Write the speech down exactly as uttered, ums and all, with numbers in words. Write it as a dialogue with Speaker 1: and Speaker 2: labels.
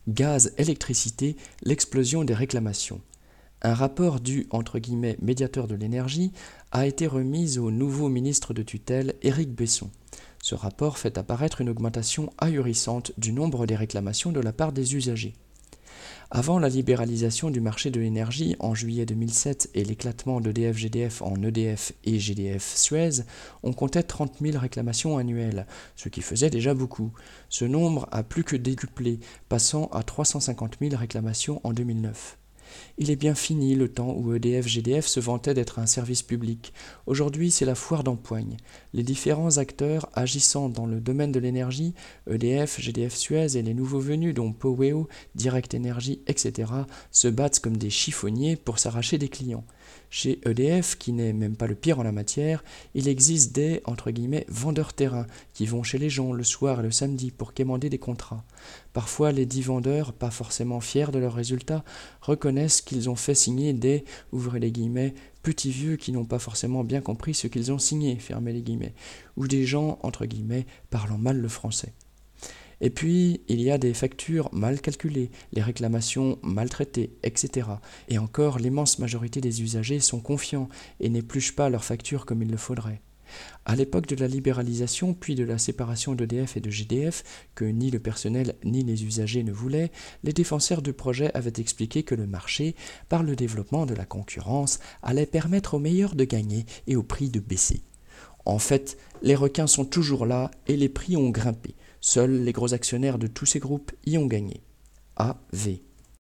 Speaker 1: Gaz, électricité, l'explosion des réclamations. Un rapport du entre guillemets, médiateur de l'énergie a été remis au nouveau ministre de tutelle Éric Besson. Ce rapport fait apparaître une augmentation ahurissante du nombre des réclamations de la part des usagers. Avant la libéralisation du marché de l'énergie en juillet deux mille sept et l'éclatement d'E D F-G D F en E D F et G D F-Suez, on comptait trente mille réclamations annuelles, ce qui faisait déjà beaucoup. Ce nombre a plus que décuplé, passant à trois cent cinquante mille réclamations en deux mille neuf. Il est bien fini le temps où E D F-G D F se vantait d'être un service public. Aujourd'hui, c'est la foire d'empoigne. Les différents acteurs agissant dans le domaine de l'énergie, E D F, G D F-Suez et les nouveaux venus dont Poweo, Direct Energy, et cetera, se battent comme des chiffonniers pour s'arracher des clients. Chez E D F, qui n'est même pas le pire en la matière, il existe des entre guillemets, vendeurs terrain qui vont chez les gens le soir et le samedi pour quémander des contrats. Parfois, les dix vendeurs, pas forcément fiers de leurs résultats, reconnaissent qu'ils ont fait signer des ouvrez les guillemets, petits vieux qui n'ont pas forcément bien compris ce qu'ils ont signé, fermez les guillemets, ou des gens entre guillemets parlant mal le français. Et puis, il y a des factures mal calculées, les réclamations mal traitées, et cetera. Et encore, l'immense majorité des usagers sont confiants et n'épluchent pas leurs factures comme il le faudrait. À l'époque de la libéralisation puis de la séparation d'E D F et de G D F, que ni le personnel ni les usagers ne voulaient, les défenseurs du projet avaient expliqué que le marché, par le développement de la concurrence, allait permettre aux meilleurs de gagner et aux prix de baisser. En fait, les requins sont toujours là et les prix ont grimpé. Seuls les gros actionnaires de tous ces groupes y ont gagné. A V